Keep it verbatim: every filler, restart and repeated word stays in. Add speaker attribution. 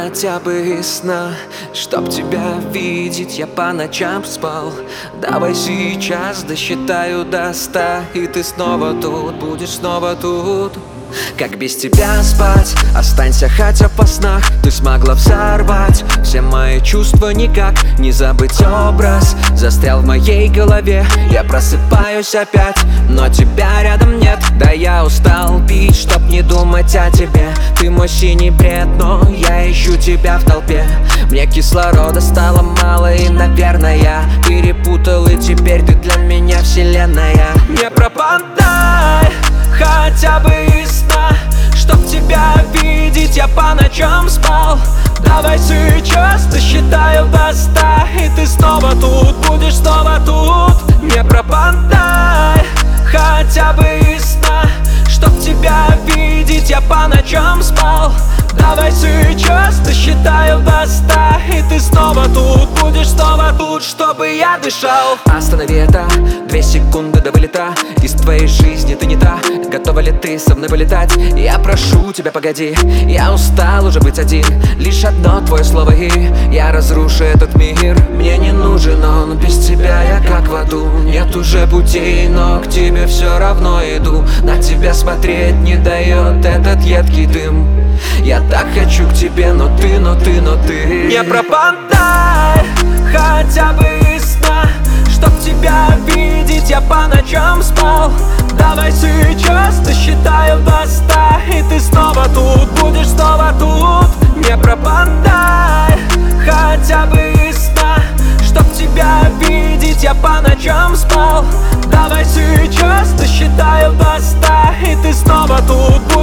Speaker 1: хотя бы из сна, чтоб тебя видеть, я по ночам спал. Давай сейчас досчитаю до ста, и ты снова тут, будешь снова тут. Как без тебя спать? Останься хотя по снах. Ты смогла взорвать все мои чувства, никак не забыть образ. Застрял в моей голове, я просыпаюсь опять, но тебя рядом нет. Да я устал пить, чтоб не думать о тебе. Ты мой синий бред, но я ищу тебя в толпе. Мне кислорода стало мало, и, наверное, я перепутал, и теперь ты для меня вселенная. Не пропадай хотя бы из сна, чтоб тебя видеть, я по ночам спал. Давай сейчас досчитаю до ста, и ты снова тут, будешь снова тут. Не пропадай хотя бы из сна, чтоб тебя видеть, я по ночам спал. Давай сейчас досчитаю до ста, и ты снова тут, будешь снова тут, чтобы я дышал. Останови это, две секунды до вылета. Из твоей жизни ты не та, готова ли ты со мной вылетать? Я прошу тебя, погоди, я устал уже быть один. Лишь одно твое слово, и я разрушу этот мир. Мне не нужен он, без тебя я как в аду. Нет уже путей, но к тебе все равно иду. На тебя смотреть не дает этот едкий дым. Я так хочу к тебе, но ты, но ты, но ты не пропадай хотя бы из сна, чтоб тебя видеть, я по ночам спал. Давай сейчас досчитаю до ста, и ты снова тут, будешь снова тут. Не пропадай хотя бы из сна, чтоб тебя видеть, я по ночам спал. Давай сейчас досчитаю до ста, и ты снова тут.